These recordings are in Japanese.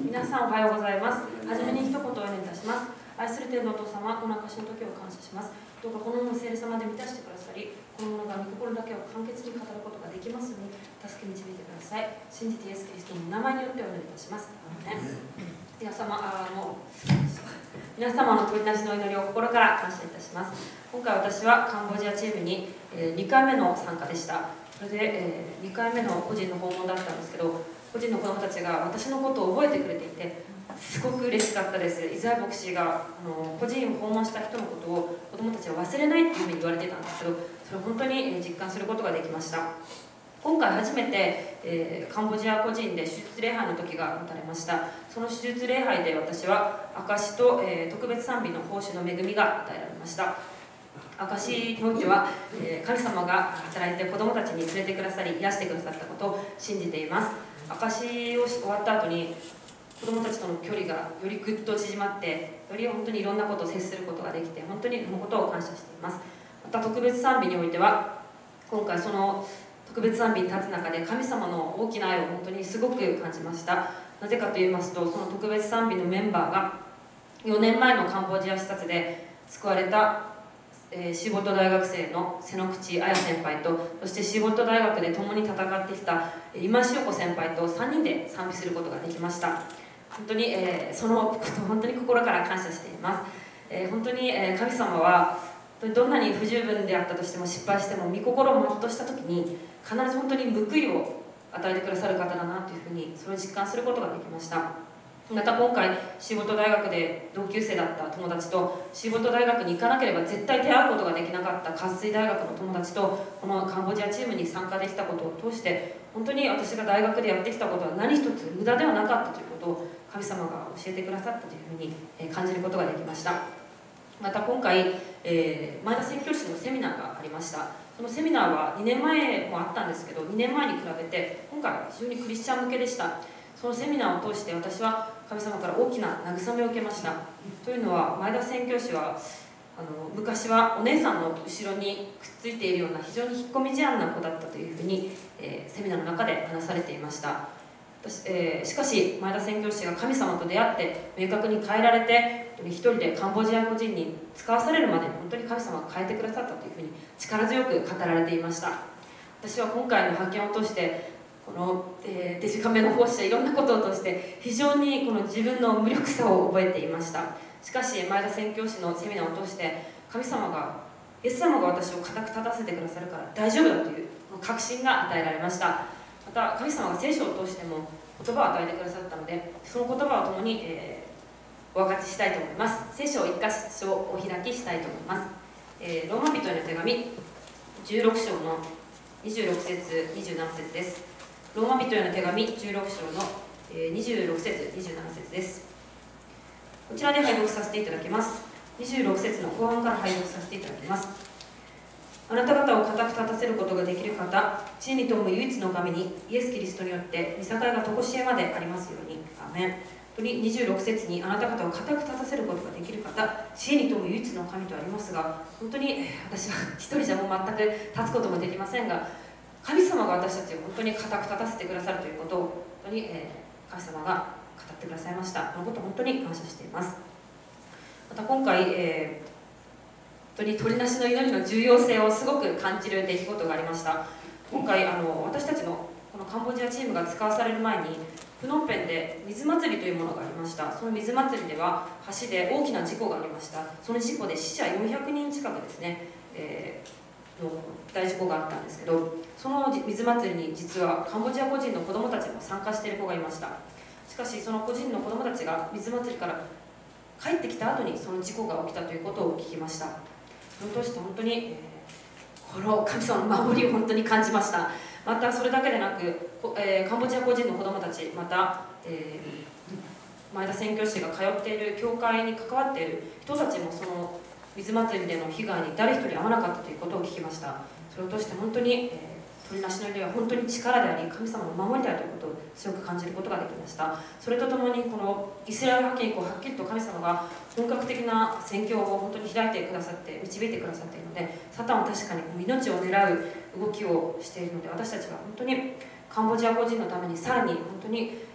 皆さんおはようございます。はじめに一言お願いいたします。愛する天のお父様、この証の時を感謝します。どうかこのものを聖霊様で満たしてくださり、このものが御心だけを簡潔に語ることができますように助け導いてください。信じてイエス・キリストの名前によってお願いいたします。皆様の取りなしの祈りを心から感謝いたします。今回私はカンボジアチームに2回目の参加でした。それで2回目の個人の訪問だったんですけど、個人の子どもたちが私のことを覚えてくれていてすごく嬉しかったです。イザヤ牧師が個人を訪問した人のことを子どもたちは忘れないっていうふうに言われていたんですけど、それを本当に実感することができました。今回初めて、カンボジア個人で手術礼拝の時が持たれました。その手術礼拝で私は証と、特別賛美の奉仕の恵みが与えられました。証においては、神様が働いて子どもたちに連れてくださり癒してくださったことを信じています。証を終わった後に子どもたちとの距離がよりぐっと縮まって、より本当にいろんなことを接することができて、本当にそのことを感謝しています。また特別賛美においては、今回その特別賛美に立つ中で神様の大きな愛を本当にすごく感じました。なぜかと言いますと、その特別賛美のメンバーが4年前のカンボジア視察で救われたシーボルト大学生の瀬野口彩先輩と、そしてシーボルト大学で共に戦ってきた今塩子先輩と3人で賛美することができました。本当に、そのことを本当に心から感謝しています。本当に、神様はどんなに不十分であったとしても失敗しても御心を全うした時に必ず本当に報いを与えてくださる方だなというふうにそれを実感することができました。また今回シーボルト大学で同級生だった友達と、シーボルト大学に行かなければ絶対出会うことができなかった渇水大学の友達とこのカンボジアチームに参加できたことを通して、本当に私が大学でやってきたことは何一つ無駄ではなかったということを神様が教えてくださったというふうに感じることができました。また今回、前田宣教師のセミナーがありました。そのセミナーは2年前もあったんですけど、2年前に比べて今回は非常にクリスチャン向けでした。そのセミナーを通して私は神様から大きな慰めを受けました。というのは、前田宣教師は昔はお姉さんの後ろにくっついているような非常に引っ込み思案な子だったというふうに、セミナーの中で話されていました。しかし前田宣教師が神様と出会って明確に変えられて、一人でカンボジア個人に使わされるまで本当に神様が変えてくださったというふうに力強く語られていました。私は今回の派遣を通してこの、デジカメの奉仕やいろんなことを通して非常にこの自分の無力さを覚えていました。しかし前田宣教師のセミナーを通してイエス様が私を固く立たせてくださるから大丈夫だという確信が与えられました。また神様が聖書を通しても言葉を与えてくださったので、その言葉を共に、お分かちしたいと思います。聖書を一箇所お開きしたいと思います。ローマ人への手紙16章の26節27節です。ローマ人への手紙16章の26節27節です。こちらで拝読させていただきます。26節の後半から拝読させていただきます。あなた方を固く立たせることができる方、地に富む唯一の神にイエス・キリストによって見境が常しえまでありますように。アーメン。26節にあなた方を固く立たせることができる方、地に富む唯一の神とありますが、本当に私は一人じゃもう全く立つこともできませんが、神様が私たちを本当に固く立たせてくださるということを本当に、神様が語ってくださいました。このことを本当に感謝しています。また今回、本当に鳥なしの祈りの重要性をすごく感じる出来事がありました。今回私たちのこのカンボジアチームが使わされる前にプノンペンで水祭りというものがありました。その水祭りでは橋で大きな事故がありました。その事故で死者400人近くですね、の大事故があったんですけど、その水祭りに実はカンボジア個人の子どもたちも参加している子がいました。しかしその個人の子どもたちが水祭りから帰ってきた後にその事故が起きたということを聞きました。それを通して本当に、この神様の守りを本当に感じました。またそれだけでなく、カンボジア個人の子どもたち、また、前田宣教師が通っている教会に関わっている人たちもその水祭りでの被害に誰一人遭わなかったということを聞きました。それを通して本当に、鳥なしの祈りは本当に力であり神様を守りたいということを強く感じることができました。それとともにこのイスラエル派遣以降はっきりと神様が本格的な宣教を本当に開いてくださって導いてくださっているので、サタンは確かに命を狙う動きをしているので、私たちは本当にカンボジア個人のためにさらに本当に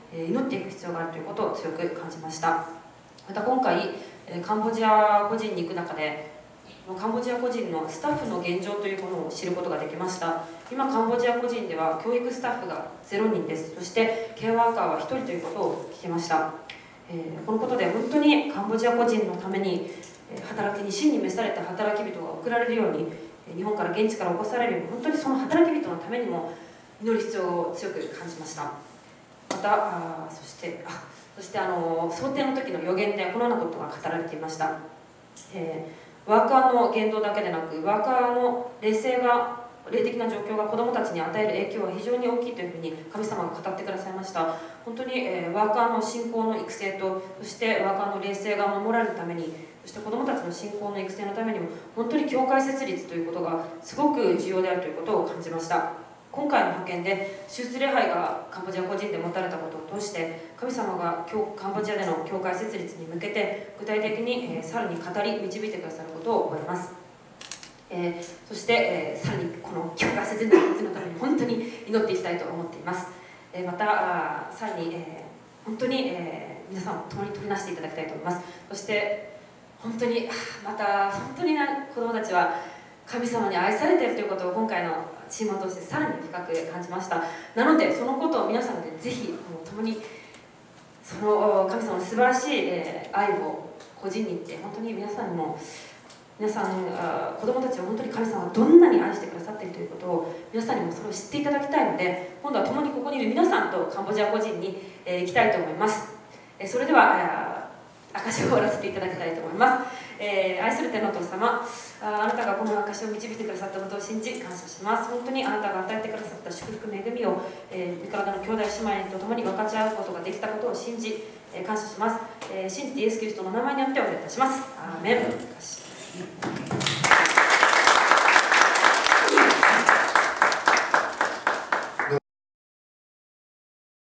祈っていく必要があるということを強く感じました。また今回カンボジア個人に行く中でカンボジア個人のスタッフの現状というものを知ることができました。今カンボジア個人では教育スタッフが0人です。そしてケアワーカーは1人ということを聞きました。このことで本当にカンボジア個人のために働きに真に召された働き人が送られるように、日本から現地から起こされるように、本当にその働き人のためにも祈る必要を強く感じました。またそして想定の時の予言でこのようなことが語られていました。ワーカーの言動だけでなく、ワーカーの霊的な状況が子どもたちに与える影響は非常に大きいというふうに神様が語ってくださいました。本当に、ワーカーの信仰の育成と、そしてワーカーの霊性が守られるために、そして子どもたちの信仰の育成のためにも、本当に教会設立ということがすごく重要であるということを感じました。今回の派遣で手術礼拝がカンボジア個人で持たれたことを通して、神様がカンボジアでの教会設立に向けて具体的にさらに語り導いてくださることを覚えます。そして、さらにこの教会設立のために本当に祈っていきたいと思っています。またさらに、本当に、皆さん共に取りなしていただきたいと思います。そして本当にまた本当に子どもたちは神様に愛されているということを今回のチームを通してさらに深く感じました。なのでそのことを皆さんでぜひ共にその神様の素晴らしい愛を個人に言って本当に皆さん子供たちを本当に神様がどんなに愛してくださっているということを皆さんにもそれを知っていただきたいので、今度は共にここにいる皆さんとカンボジア個人に行きたいと思います。それでは証を終わらせていただきたいと思います。愛する天のお父様、あなたがこの証を導いてくださったことを信じ感謝します。本当にあなたが与えてくださった祝福恵みを、身体の兄弟姉妹と共に分かち合うことができたことを信じ感謝します。信じてイエス・キリストの名前によってお願いいたします。アーメン。